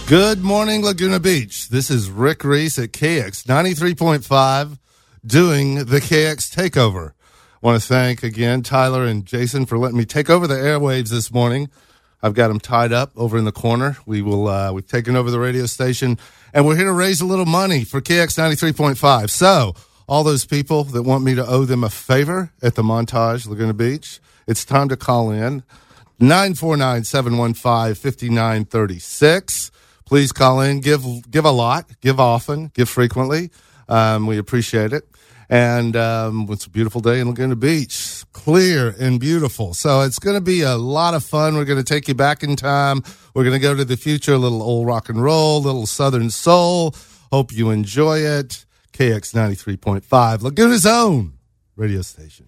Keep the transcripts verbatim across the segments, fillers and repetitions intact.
Good morning, Laguna Beach. This is Rick Reese at K X ninety-three point five doing the K X Takeover. I want to thank again Tyler and Jason for letting me take over the airwaves this morning. I've got them tied up over in the corner. We will, uh, we've taken over the radio station, and we're here to raise a little money for K X ninety-three point five. So, all those people that want me to owe them a favor at the Montage, Laguna Beach, it's time to call in. nine four nine, seven one five, five nine three six. Please call in. Give give a lot. Give often. Give frequently. Um, we appreciate it. And um, it's a beautiful day in Laguna Beach. Clear and beautiful. So it's going to be a lot of fun. We're going to take you back in time. We're going to go to the future, a little old rock and roll, a little Southern soul. Hope you enjoy it. K X ninety-three point five, Laguna's own radio station.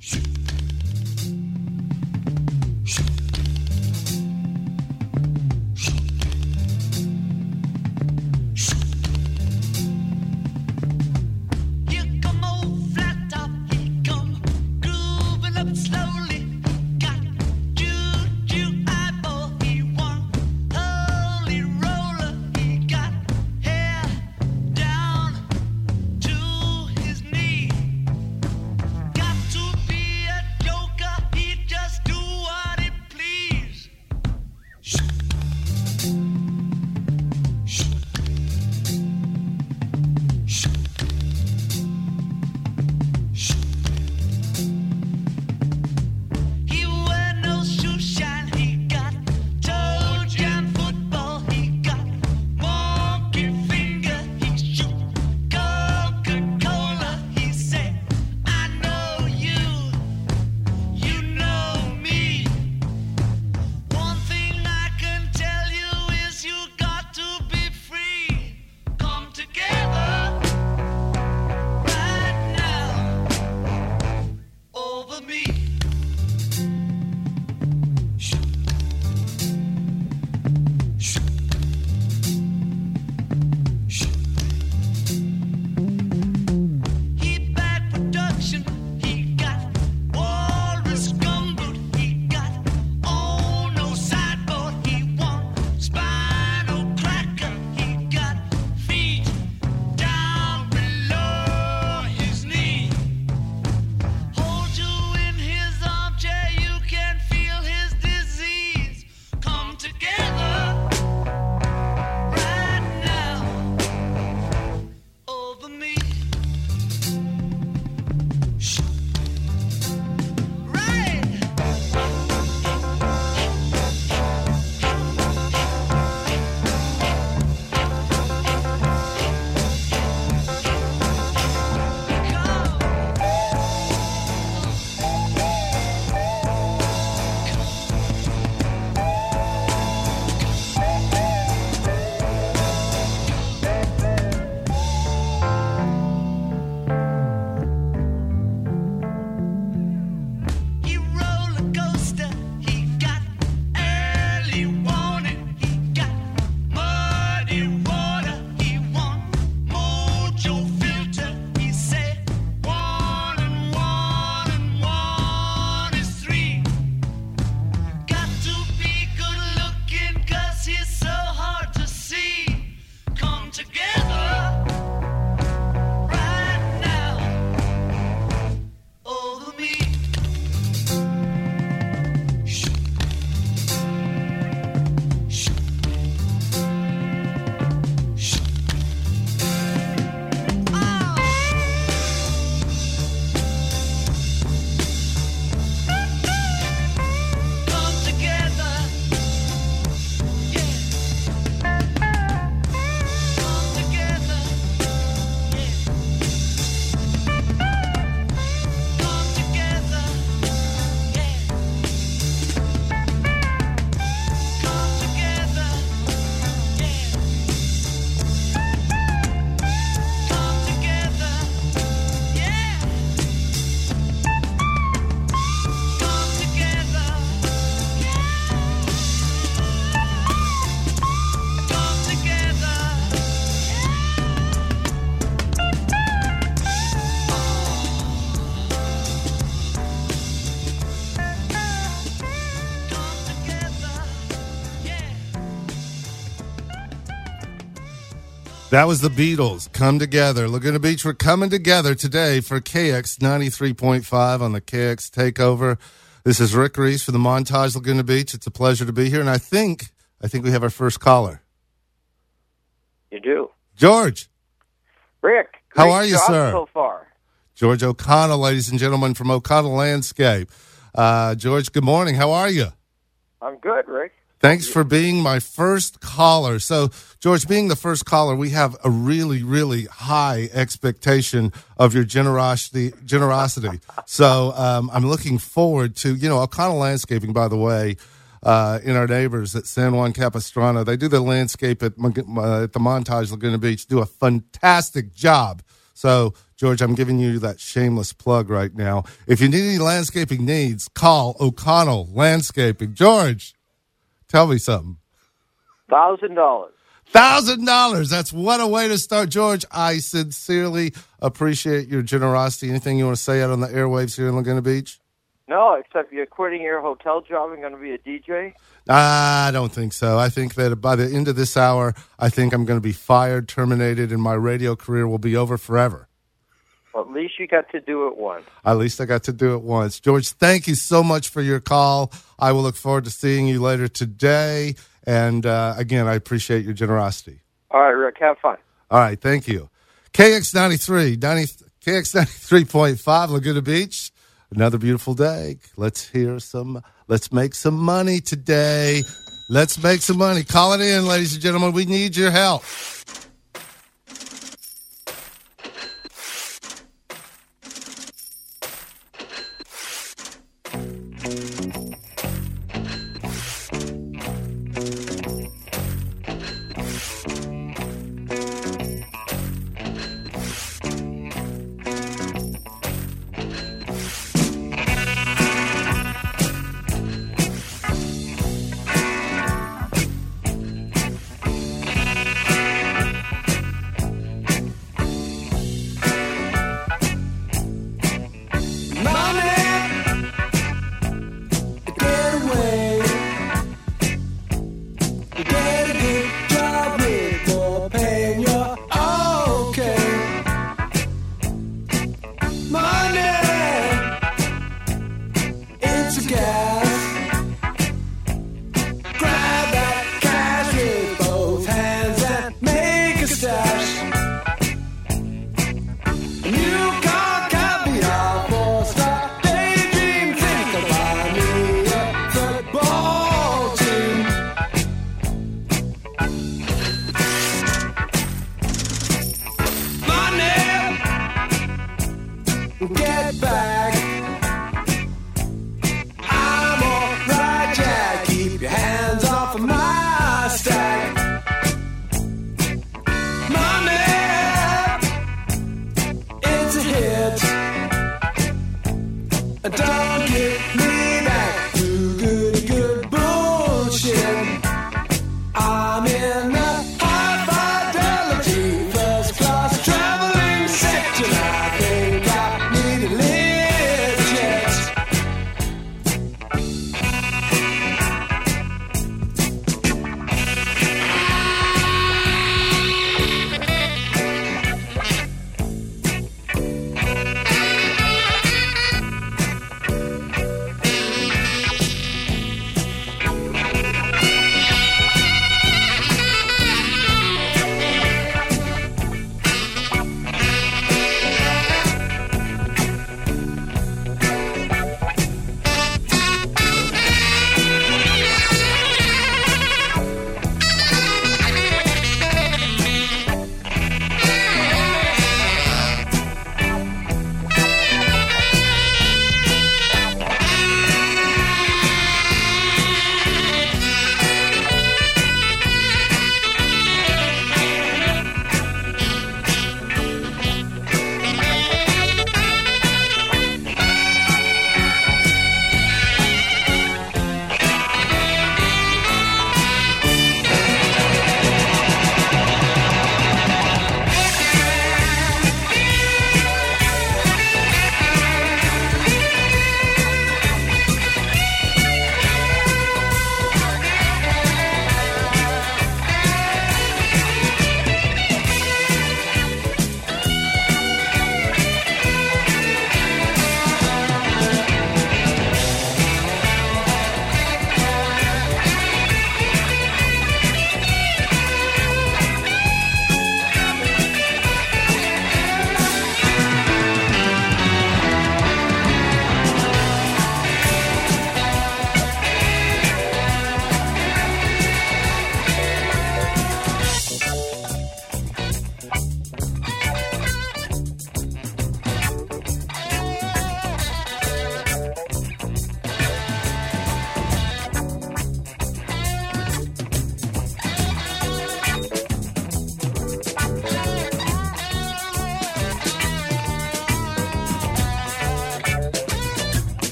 Got to be a That was the Beatles, Come Together. Laguna Beach, we're coming together today for K X ninety-three point five on the K X Takeover. This is Rick Reese for the Montage Laguna Beach. It's a pleasure to be here, and I think I think we have our first caller. You do. George. Rick. How are you, sir? So far. George O'Connell, ladies and gentlemen, from O'Connell Landscape. Uh, George, good morning. How are you? I'm good, Rick. Thanks for being my first caller. So, George, being the first caller, we have a really, really high expectation of your generosity. Generosity. So, um, I'm looking forward to, you know, O'Connell Landscaping, by the way, uh, in our neighbors at San Juan Capistrano. They do the landscape at, uh, at the Montage Laguna Beach, do a fantastic job. So, George, I'm giving you that shameless plug right now. If you need any landscaping needs, call O'Connell Landscaping. George. Tell me something. Thousand dollars. Thousand dollars. That's what a way to start, George. I sincerely appreciate your generosity. Anything you want to say out on the airwaves here in Laguna Beach? No, except you're quitting your hotel job and going to be a D J? I don't think so. I think that by the end of this hour, I think I'm going to be fired, terminated, and my radio career will be over forever. Well, at least you got to do it once. At least I got to do it once. George, thank you so much for your call. I will look forward to seeing you later today. And, uh, again, I appreciate your generosity. All right, Rick, have fun. All right, thank you. K X ninety-three, ninety, K X ninety-three point five, Laguna Beach. Another beautiful day. Let's hear some, let's make some money today. Let's make some money. Call it in, ladies and gentlemen. We need your help.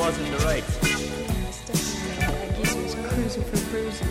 was in the race. I guess it was cruising for bruising.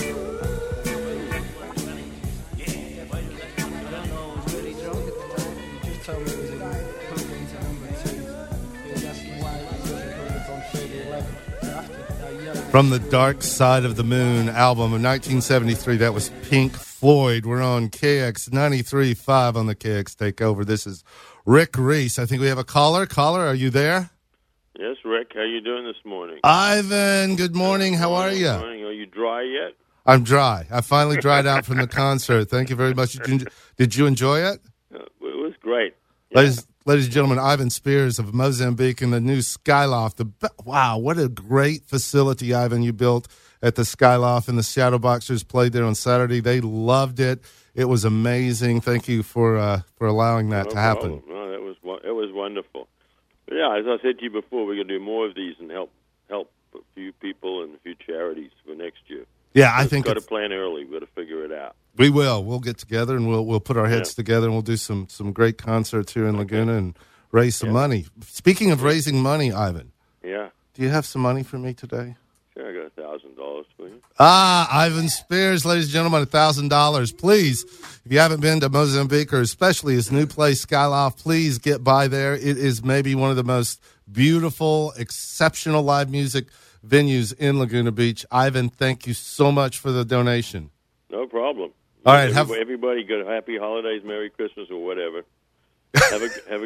Told me it was a put into number two. He was asking why he wasn't putting it on thirty eleven. After I yelled. From the Dark Side of the Moon album of nineteen seventy-three, that was Pink Floyd. We're on K X ninety-three point five on the K X Takeover. This is Rick Reese. I think we have a caller. Caller, are you there? Yes, Rick. How you doing this morning? Ivan, good morning. How are you? Good morning. Are you dry yet? I'm dry. I finally dried out from the concert. Thank you very much. Did you, did you enjoy it? Uh, it was great. Yeah. Ladies, ladies and gentlemen, Ivan Spears of Mozambique and the new Skyloft. The, wow, what a great facility, Ivan, you built at the Skyloft, and the Shadowboxers played there on Saturday. They loved it. It was amazing. Thank you for uh, for allowing that no to happen. Problem. No, that was it was wonderful. But yeah, as I said to you before, we're going to do more of these and help help a few people and a few charities for next year. Yeah, I We've think got to plan early. We've got to figure it out. We will. We'll get together and we'll we'll put our heads Yeah. together and we'll do some some great concerts here in Laguna and raise some Yeah. money. Speaking of raising money, Ivan, Yeah. do you have some money for me today? Sure, I got a thousand dollars for you. Ah, Ivan Spears, ladies and gentlemen, a thousand dollars. Please, if you haven't been to Mozambique or especially his new place, Skyloft, please get by there. It is maybe one of the most beautiful, exceptional live music venues in Laguna Beach. Ivan, thank you so much for the donation. No problem. All right, everybody, have- everybody good happy holidays, Merry Christmas, or whatever. Have a have a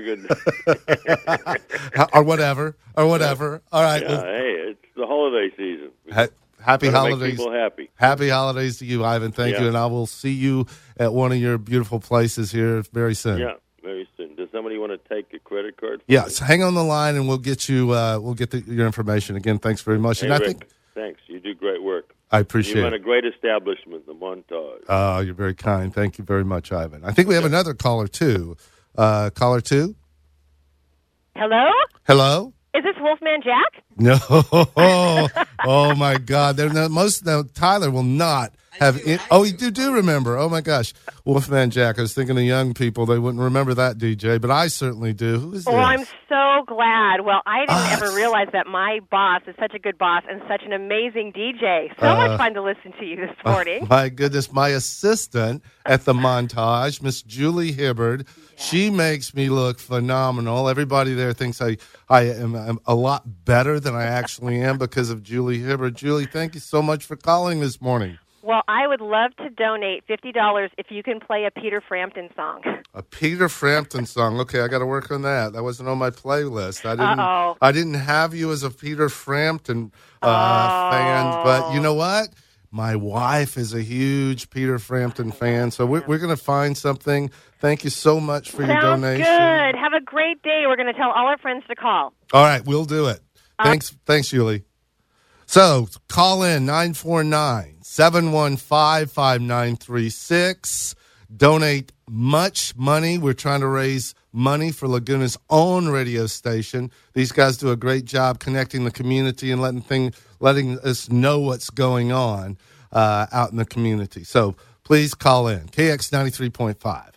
good. or whatever, or whatever. All right. Yeah, well, hey, it's the holiday season. ha- happy Gotta holidays. Make people happy. Happy holidays to you, Ivan. Thank Yeah. you. And I will see you at one of your beautiful places here very soon. Yeah, very soon. Does somebody want to take a credit card? For Yeah, me? so hang on the line and we'll get you, uh, we'll get the, your information. Again, thanks very much. Hey, and I Rick, think thanks. You do great work. I You appreciate run a it. great establishment, the Montage. Oh, you're very kind. Thank you very much, Ivan. I think we have another caller, too. Uh, caller two? Hello? Hello? Is this Wolfman Jack? No. Oh, my God. They're not, most no, Tyler will not have it. Oh, you do, do remember. Oh, my gosh. Wolfman Jack. I was thinking of young people. They wouldn't remember that, D J, but I certainly do. Who is this? Oh, I'm so glad. Well, I didn't Ah. ever realize that my boss is such a good boss and such an amazing D J. So Uh, much fun to listen to you this morning. My goodness, my assistant at the Montage, Miss Julie Hibbard, she makes me look phenomenal. Everybody there thinks I, I am I'm a lot better than I actually am because of Julie Hibbard. Julie, thank you so much for calling this morning. Well, I would love to donate fifty dollars if you can play a Peter Frampton song. A Peter Frampton song. Okay, I got to work on that. That wasn't on my playlist. I didn't. Uh-oh. I didn't have you as a Peter Frampton uh, Oh. fan, but you know what? My wife is a huge Peter Frampton fan, so we're, we're going to find something. Thank you so much for your Sounds donation. good. Have a great day. We're going to tell all our friends to call. All right, we'll do it. Thanks, thanks, Julie. So call in nine four nine, seven one five, five nine three six. Donate much money. We're trying to raise money for Laguna's own radio station. These guys do a great job connecting the community and letting thing, letting us know what's going on uh, out in the community. So please call in. K X ninety-three point five.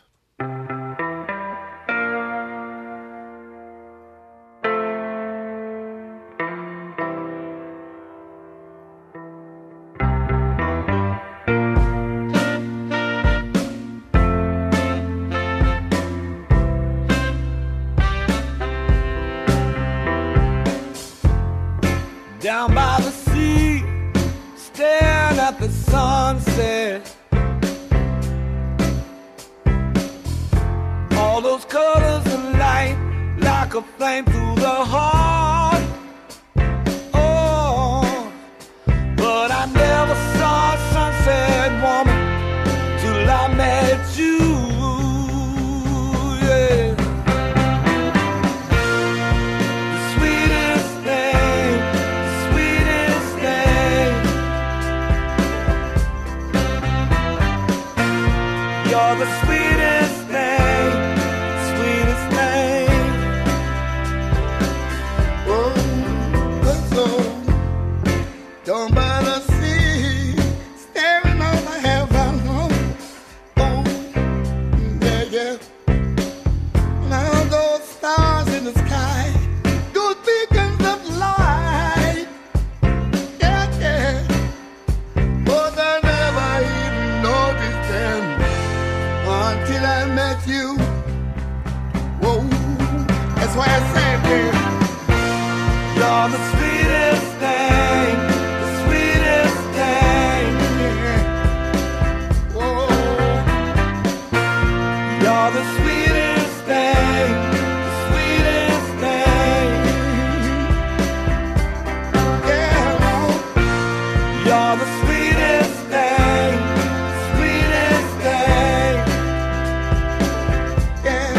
Down by the sea, staring at the sunset. All those colors of light, like a flame through the heart. Oh, but I never saw a sunset woman till I met you. Yeah. The sweetest thing, the sweetest thing. You're the sweetest thing, sweetest thing. Oh, good soul, down by the sea, staring on the heaven. Oh, yeah, yeah. Now those stars in the sky, those beacons of light. You're the sweetest thing, sweetest thing. Yeah.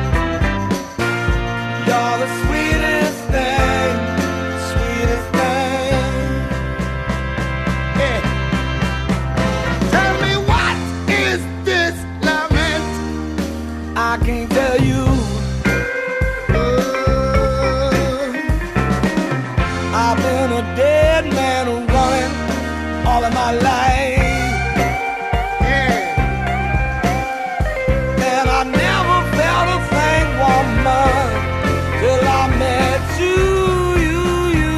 You're the sweetest thing, sweetest thing. Yeah. Tell me, what is this lament? I can't tell you. I've been a dead man running all of my life, yeah. And I never felt a thing, woman, till I met you, you, you,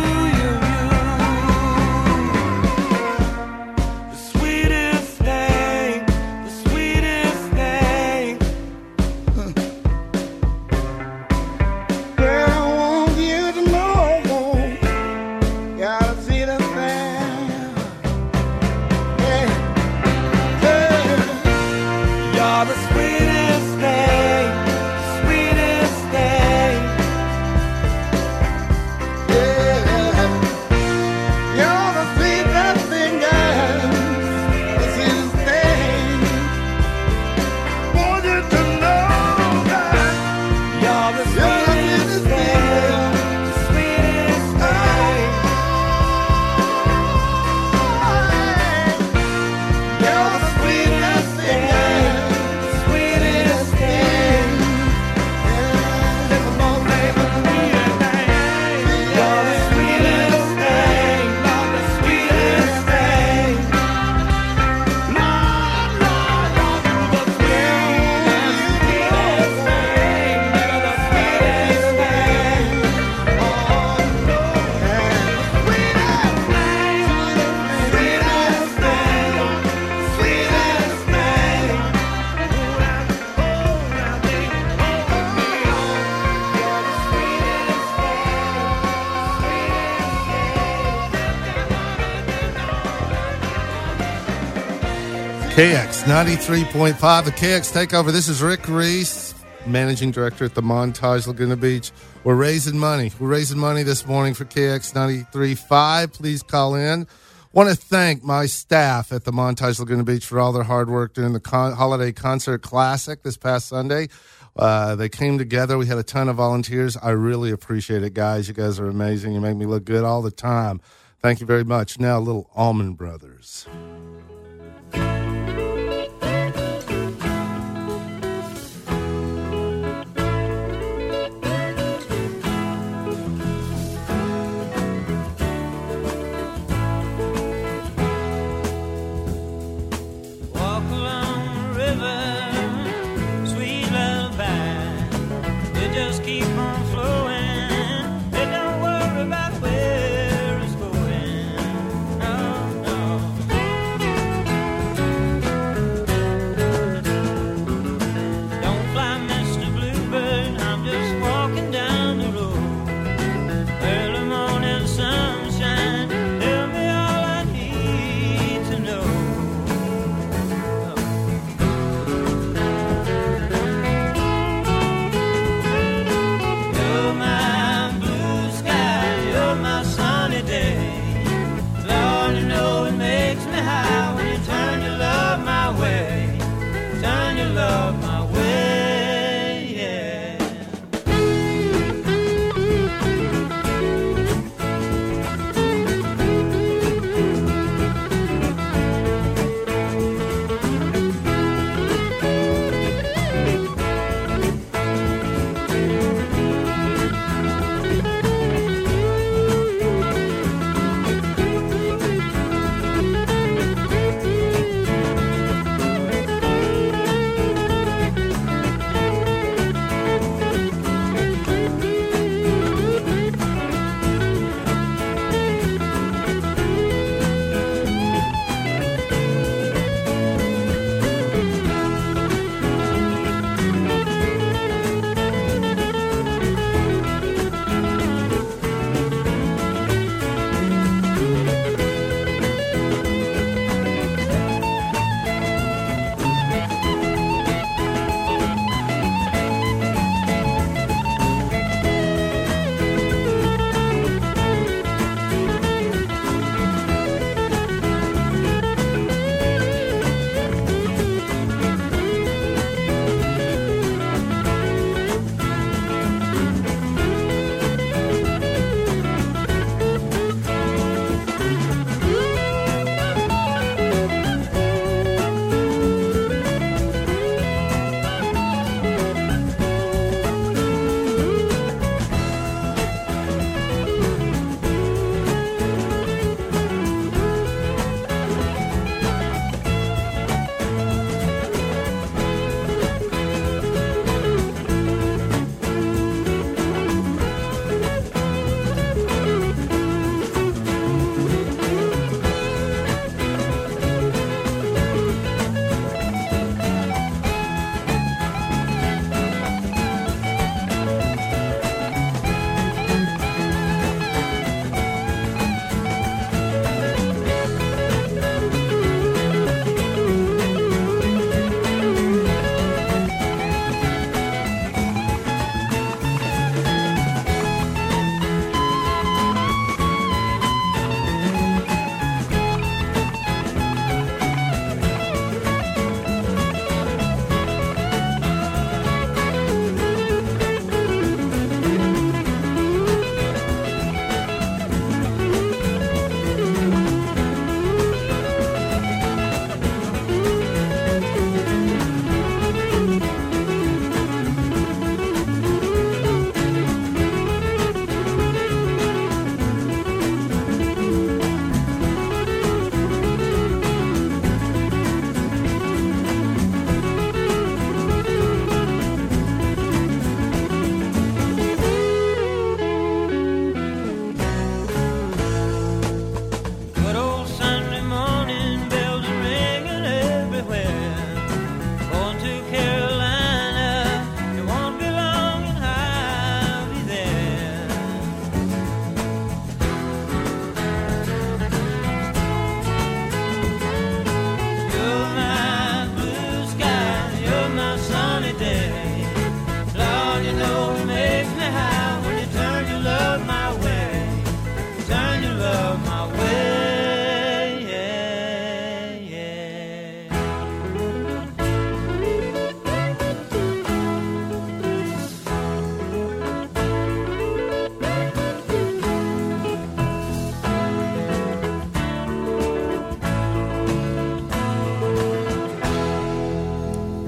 you, you. The sweetest thing, the sweetest thing. Girl, I want you to know, gotta see the thing. Yeah. Yeah. You're the sweetest thing, sweetest thing. Yeah. You're the sweetest thing, girl. The sweetest thing. Want you to know that You're the you're the sweetest sweetest thing, thing. the sweetest thing. You're the sweetest thing, girl. Sweetest thing. Come on, baby. You're the sweetest thing. The sweetest thing. Lord, Lord, Lord, you're the sweetest, sweetest thing. You're the sweetest thing. Oh, Lord. Sweetest thing. Sweetest thing. Sweetest thing. K X ninety-three point five, the K X Takeover. This is Rick Reese, Managing Director at the Montage Laguna Beach. We're raising money. We're raising money this morning for K X ninety-three point five. Please call in. Want to thank my staff at the Montage Laguna Beach for all their hard work during the con- Holiday Concert Classic this past Sunday. Uh, they came together. We had a ton of volunteers. I really appreciate it, guys. You guys are amazing. You make me look good all the time. Thank you very much. Now, a little Allman Brothers. Walk along the river, sweet lullaby. They just keep on flowing. They don't worry about where it's going. No, no.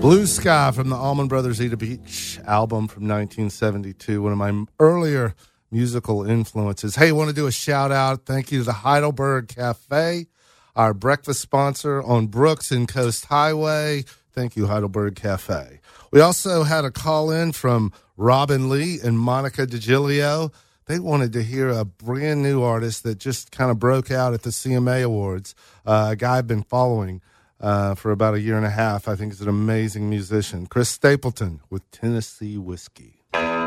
Blue Sky from the Allman Brothers Eat a Beach album from nineteen seventy-two, one of my earlier musical influences. Hey, want to do a shout out. Thank you to the Heidelberg Cafe, our breakfast sponsor on Brooks and Coast Highway. Thank you, Heidelberg Cafe. We also had a call in from Robin Lee and Monica DiGilio. They wanted to hear a brand new artist that just kind of broke out at the C M A Awards, uh, a guy I've been following uh, for about a year and a half. I think he's an amazing musician. Chris Stapleton with Tennessee Whiskey.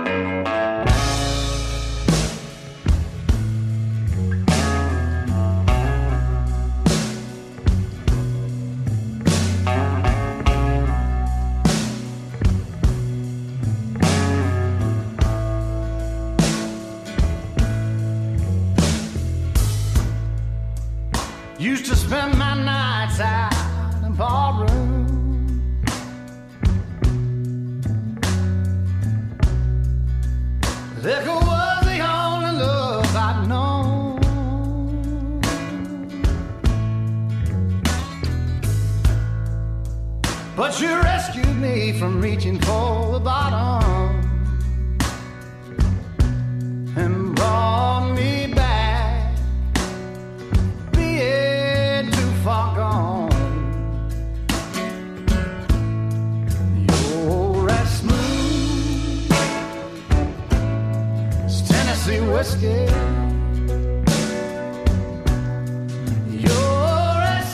Used to spend my nights out in barroom. Liquor was the only love I'd known. But you rescued me from reaching for the bottom and brought me back, being too far gone. You're as smooth as Tennessee whiskey. You're as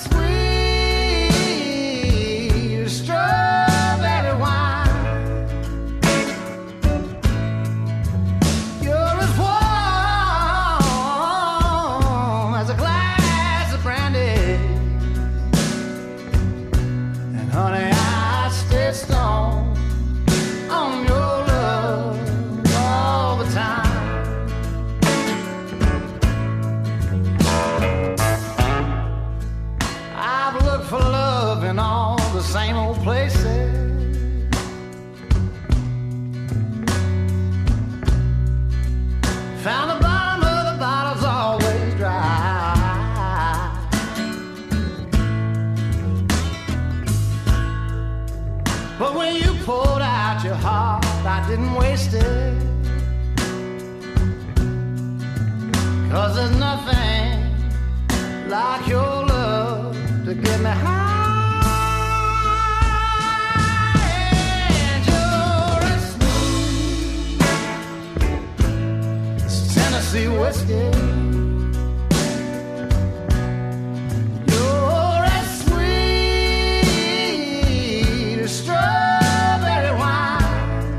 sweet as strawberry wine. You're as warm as a glass of brandy. And honey, I stay strong on your love all the time. I've looked for love in all the same old places. Found the bottom of the bottle's always dry. But when you poured out your heart, I didn't waste it. 'Cause there's nothing like your love to get me high. And you're as smooth as Tennessee whiskey. You're as sweet as strawberry wine.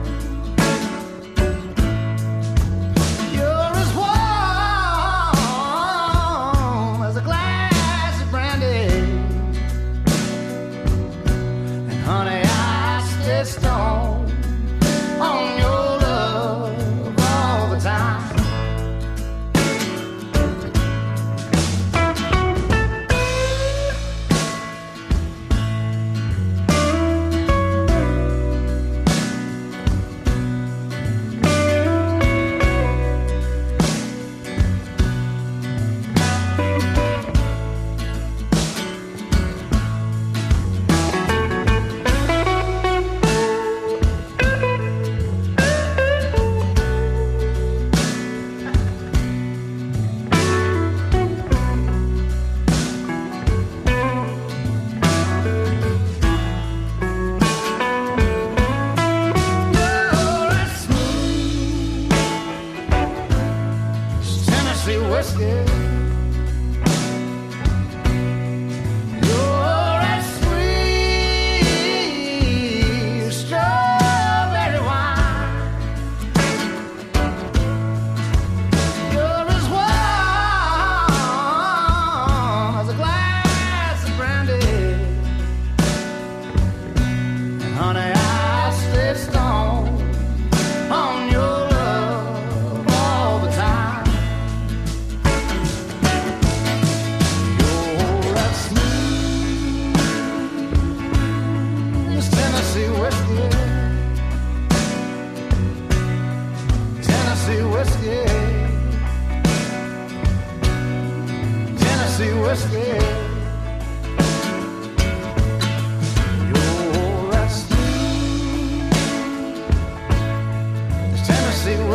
You're as warm as a glass of brandy. And honey, I stay strong on your love all the time.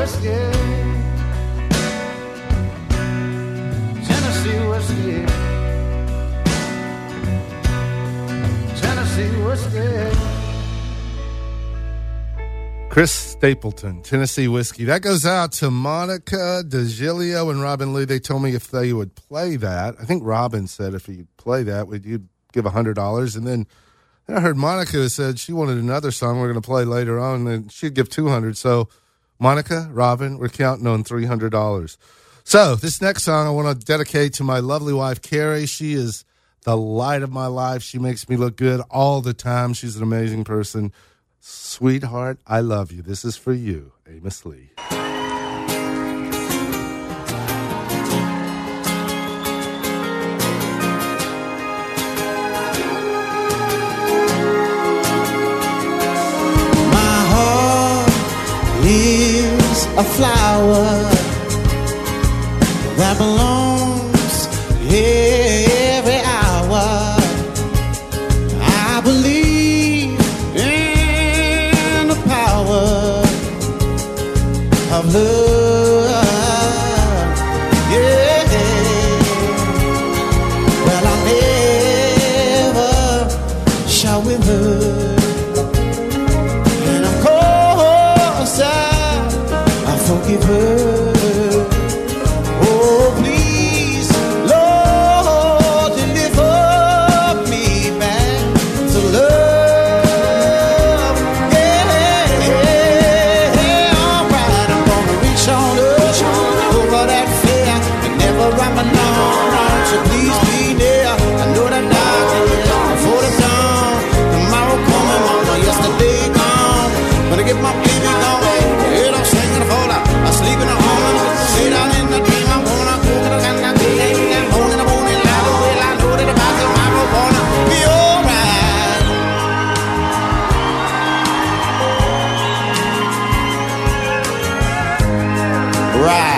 whiskey. Tennessee whiskey. Tennessee whiskey. Chris Stapleton, Tennessee Whiskey. That goes out to Monica DeGilio and Robin Lee. They told me if they would play that. I think Robin said if you'd play that, would you give one hundred dollars? And then I heard Monica said she wanted another song we're going to play later on, and she'd give two hundred dollars. So, Monica, Robin, we're counting on three hundred dollars. So, this next song I want to dedicate to my lovely wife, Carrie. She is the light of my life. She makes me look good all the time. She's an amazing person. Sweetheart, I love you. This is for you, Amos Lee. My heart is a flower that belongs every hour. I believe of love, yeah. Well, I never shall wither, and of course I, I forgive her. Oh, please, Lord, deliver me back to love. So please be there. I know that darkness before the dawn. Tomorrow coming, mama, yesterday gone. Gonna get my baby gone. Head up, singing the fall out. I sleep in the home. Sit down in the dream. I'm gonna cook it again. I'm going in the morning. I know well, I know that about tomorrow gonna be alright. Right.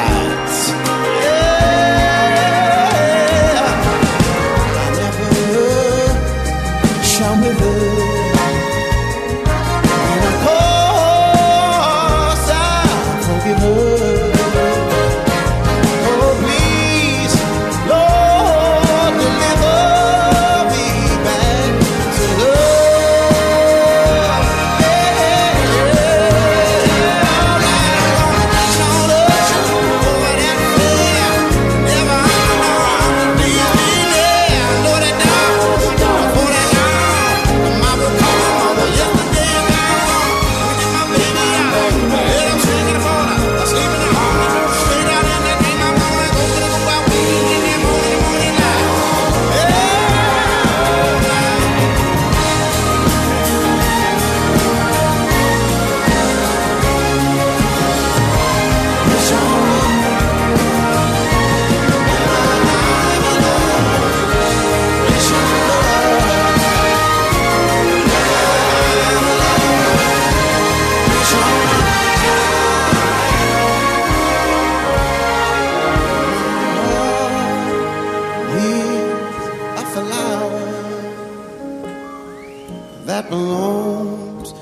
That belongs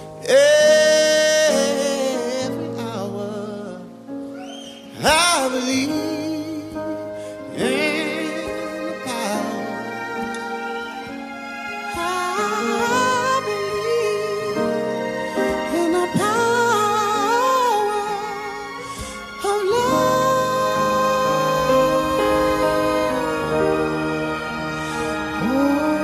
every hour. I believe in the power. I believe in the power of love. Oh.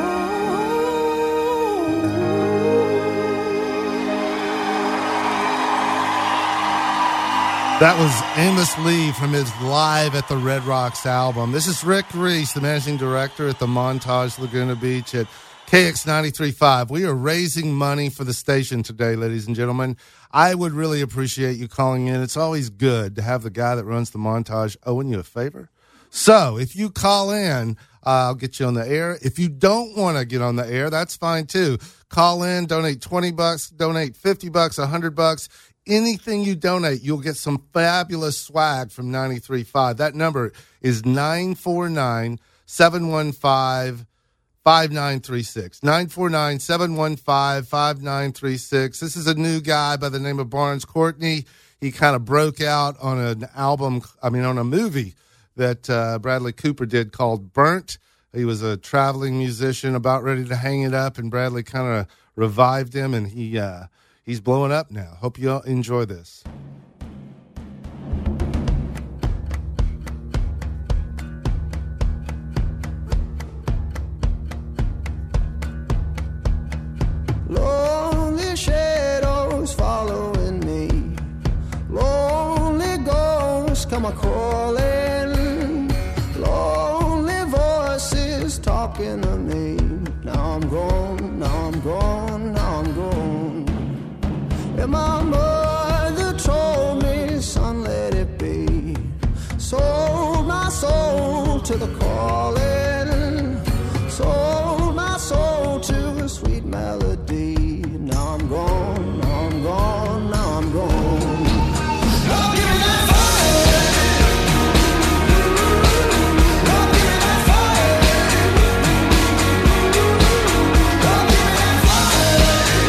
That was Amos Lee from his Live at the Red Rocks album. This is Rick Reese, the managing director at the Montage Laguna Beach at K X ninety-three point five. We are raising money for the station today, ladies and gentlemen. I would really appreciate you calling in. It's always good to have the guy that runs the Montage owing you a favor. So if you call in, uh, I'll get you on the air. If you don't want to get on the air, that's fine too. Call in, donate twenty bucks, donate fifty bucks, one hundred bucks. Anything you donate, you'll get some fabulous swag from ninety-three point five. That number is nine four nine, seven one five, five nine three six. nine four nine, seven one five, five nine three six. This is a new guy by the name of Barnes Courtney. he kind of broke out on an album, I mean, on a movie that uh, Bradley Cooper did called Burnt. He was a traveling musician about ready to hang it up, and Bradley kind of revived him, and he uh, he's blowing up now. Hope you all enjoy this. Lonely shadows following me, lonely ghosts come a-calling, lonely voices talking to me. Now I'm gone, now I'm gone, now I'm gone. And my mother told me, son, let it be. Sold my soul to the calling, sold my soul to a sweet melody. Now I'm gone, now I'm gone, now I'm gone. Oh, give me that fire. Oh, give me that fire. Oh, give me that fire.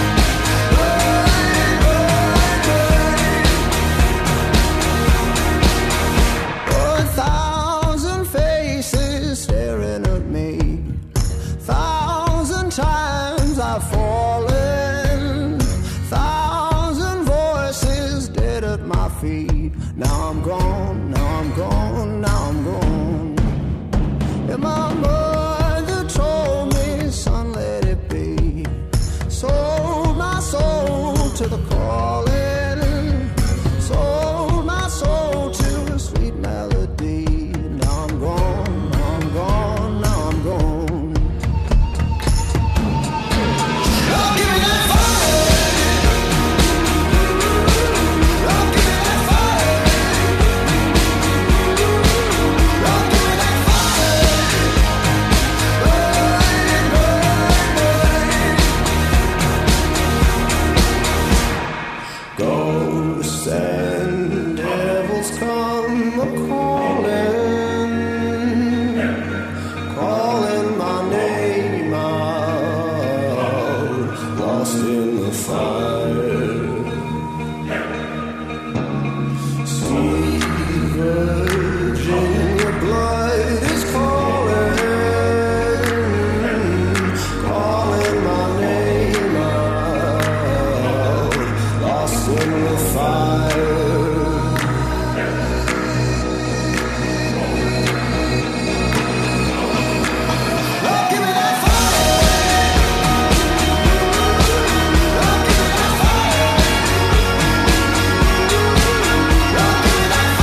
Burn, burn, burn. A thousand faces staring at me, thousand times I've fallen, thousand voices dead at my feet. Now I'm gone, now I'm gone, now I'm gone. And my mother told me, son, let it be. Sold my soul to the calling, sold my soul to a sweet melody. Now I'm gone, now I'm gone, now I'm gone. Oh, give me that fire. Oh, give me that fire. Oh, give me that fire. Burn, burn, burn. Ghosts and devils come a-calling, calling my name out, lost in the fire. Sweet virgin, your blood is calling, calling my name out, lost in the fire. Oh, give me that fire. Oh, give me that fire. Oh, give me that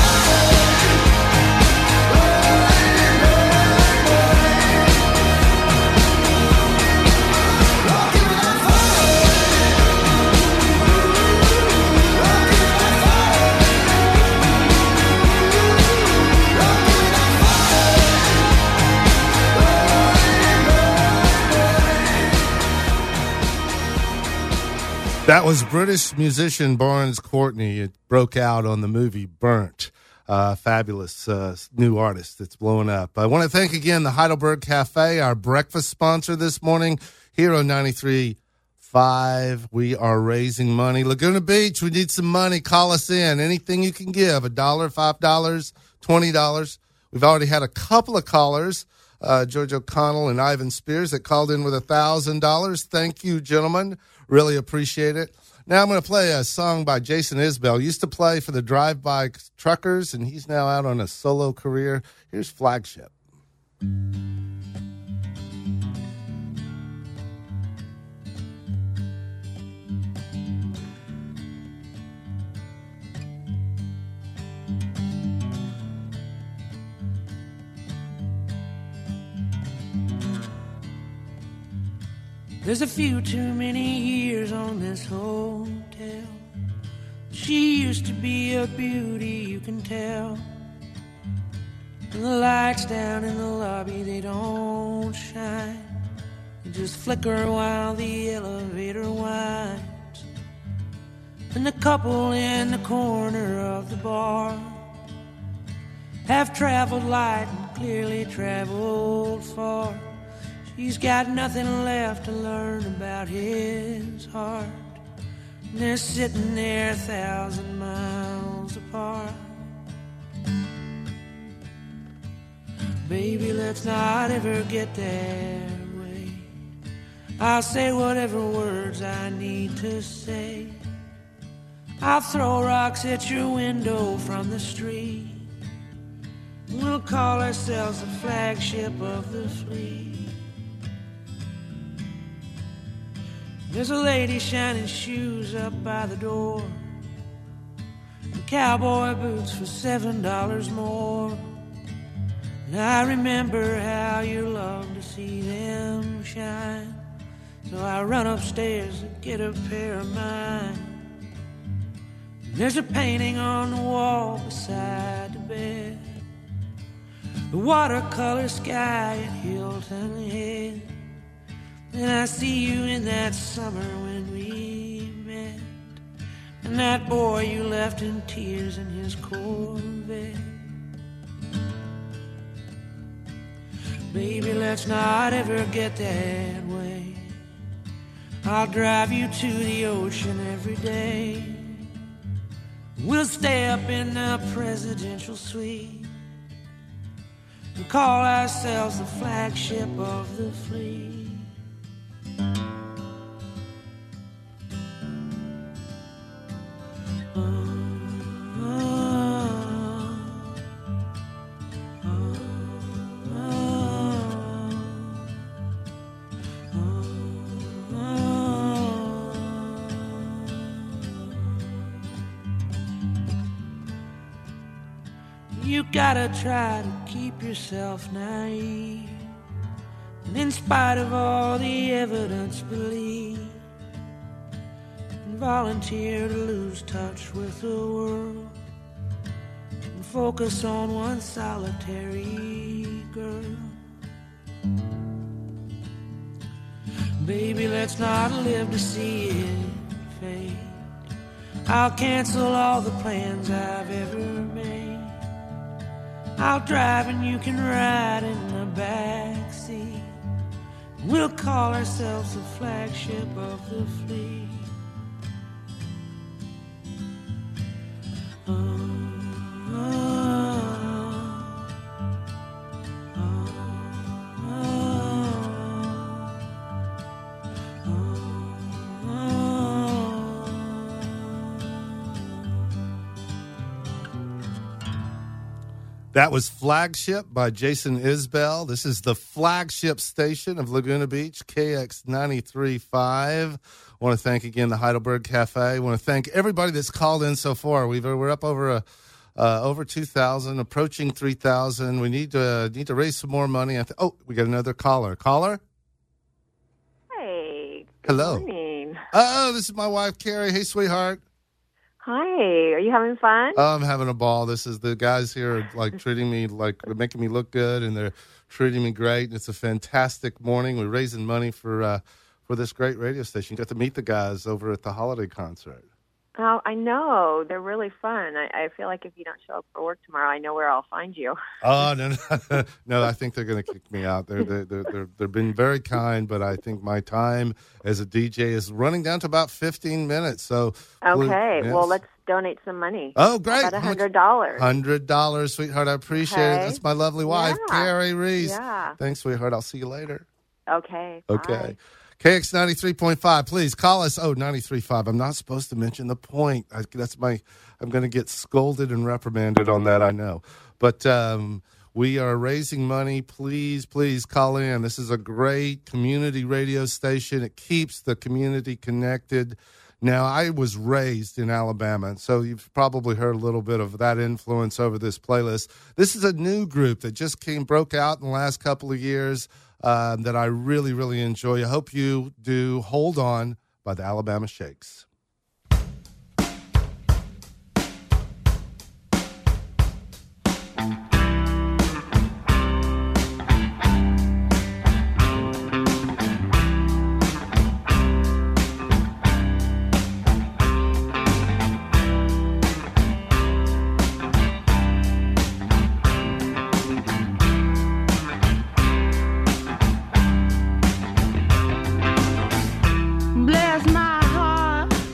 That was British musician Barnes Courtney. It broke out on the movie Burnt. Uh, fabulous uh, new artist that's blowing up. I want to thank again the Heidelberg Cafe, our breakfast sponsor this morning here on ninety-three point five. We are raising money. Laguna Beach, we need some money. Call us in. Anything you can give, a dollar, five dollars, twenty dollars. We've already had a couple of callers, uh, George O'Connell and Ivan Spears, that called in with one thousand dollars. Thank you, gentlemen. Really appreciate it. Now I'm going to play a song by Jason Isbell. Used to play for the Drive-By Truckers, and he's now out on a solo career. Here's Flagship. There's a few too many years on this hotel. She used to be a beauty, you can tell. And the lights down in the lobby, they don't shine. They just flicker while the elevator winds. And the couple in the corner of the bar have traveled light and clearly traveled far. She's got nothing left to learn about his heart. and they're sitting there a thousand miles apart. Baby, let's not ever get that way. I'll say whatever words I need to say. I'll throw rocks at your window from the street. We'll call ourselves the flagship of the fleet. There's a lady shining shoes up by the door, and cowboy boots for seven dollars more. And I remember how you love to see them shine, so I run upstairs to get a pair of mine. There's a painting on the wall beside the bed, the watercolor sky at Hilton Head. And I see you in that summer when we met, and that boy you left in tears in his Corvette. Baby, let's not ever get that way. I'll drive you to the ocean every day. We'll stay up in the presidential suite and call ourselves the flagship of the fleet. You gotta try to keep yourself naive, and in spite of all the evidence, believe, and volunteer to lose touch with the world and focus on one solitary girl. Baby, let's not live to see it fade. I'll cancel all the plans I've ever made. I'll drive and you can ride in the back seat. We'll call ourselves the flagship of the fleet. Uh, That was Flagship by Jason Isbell. This is the flagship station of Laguna Beach, K X ninety-three point five. I want to thank again the Heidelberg Cafe. I want to thank everybody that's called in so far. We've, we're up over a, uh, over two thousand, approaching three thousand. We need to uh, need to raise some more money. I th- oh, we got another caller. Caller? Hey. Good Hello. morning. Oh, this is my wife, Carrie. Hey, sweetheart. Hi. Are you having fun? Oh, I'm having a ball. This is the guys here are like treating me like they're making me look good, and they're treating me great. It's a fantastic morning. We're raising money for uh, for this great radio station. Got to meet the guys over at the holiday concert. Oh, I know. They're really fun. I, I feel like if you don't show up for work tomorrow, I know where I'll find you. Oh no, no, no! I think they're going to kick me out. They're they're they're they're they've been very kind, but I think my time as a D J is running down to about fifteen minutes. So okay, yes. Well, let's donate some money. Oh, great! About a hundred dollars. Hundred dollars, sweetheart. I appreciate okay. it. That's my lovely wife, yeah. Carrie Reese. Yeah. Thanks, sweetheart. I'll see you later. Okay. Okay. Bye. K X ninety-three point five, please call us. Oh, ninety-three point five. I'm not supposed to mention the point. I, that's my, I'm going to get scolded and reprimanded on that, I know. But um, we are raising money. Please, please call in. This is a great community radio station. It keeps the community connected. Now, I was raised in Alabama, so you've probably heard a little bit of that influence over this playlist. This is a new group that just came, broke out in the last couple of years. Um, that I really, really enjoy. I hope you do. Hold On by the Alabama Shakes. Bless my heart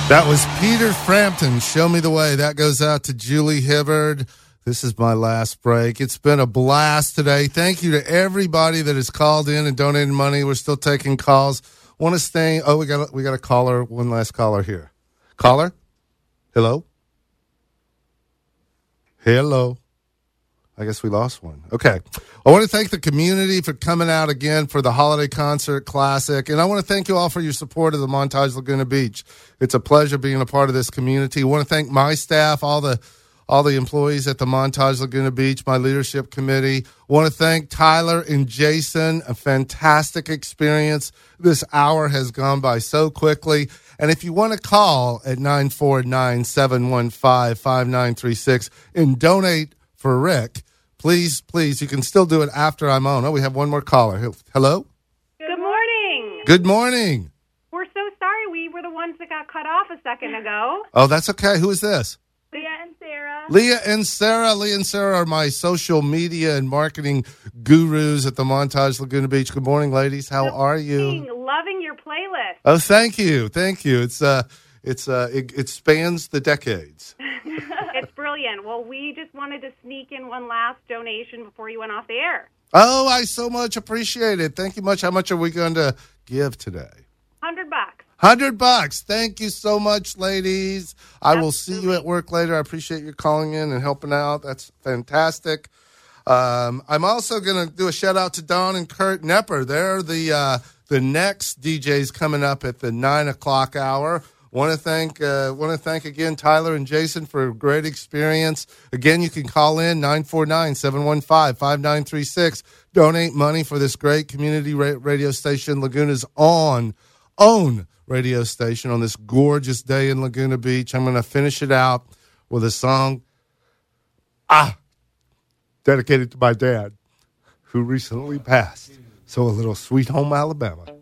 That was Peter Frampton, Show Me the Way. That goes out to Julie Hibbard. This is my last break. It's been a blast today. Thank you to everybody that has called in and donated money. We're still taking calls. Want to stay? Oh, we got a, we got a caller. One last caller here. Caller? Hello? Hello? I guess we lost one. Okay. I want to thank the community for coming out again for the Holiday Concert Classic. And I want to thank you all for your support of the Montage Laguna Beach. It's a pleasure being a part of this community. I want to thank my staff, all the all the employees at the Montage Laguna Beach, my leadership committee. I want to thank Tyler and Jason. A fantastic experience. This hour has gone by so quickly. And if you want to call at nine four nine, seven one five, five nine three six and donate for Rick, please, please, you can still do it after I'm on. Oh, we have one more caller. Hello? Good morning. Good morning. We're so sorry. We were the ones that got cut off a second ago. Oh, that's okay. Who is this? Leah and Sarah. Leah and Sarah. Leah and Sarah are my social media and marketing gurus at the Montage Laguna Beach. Good morning, ladies. How Good are you? morning. Loving your playlist. Oh, thank you. Thank you. It's uh, it's uh, it, it spans the decades. It's brilliant. Well, we just wanted to sneak in one last donation before you went off the air. Oh, I so much appreciate it. Thank you much. How much are we going to give today? Hundred bucks. Hundred bucks. Thank you so much, ladies. I will see you at work later. I appreciate you calling in and helping out. That's fantastic. Um, I'm also going to do a shout out to Don and Kurt Nepper. They're the uh, the next D Js coming up at the nine o'clock hour. Want to thank uh, want to thank again Tyler and Jason for a great experience. Again, you can call in nine four nine, seven one five, five nine three six. Donate money for this great community ra- radio station, Laguna's on own radio station on this gorgeous day in Laguna Beach. I'm going to finish it out with a song ah dedicated to my dad who recently passed. So a little Sweet Home Alabama.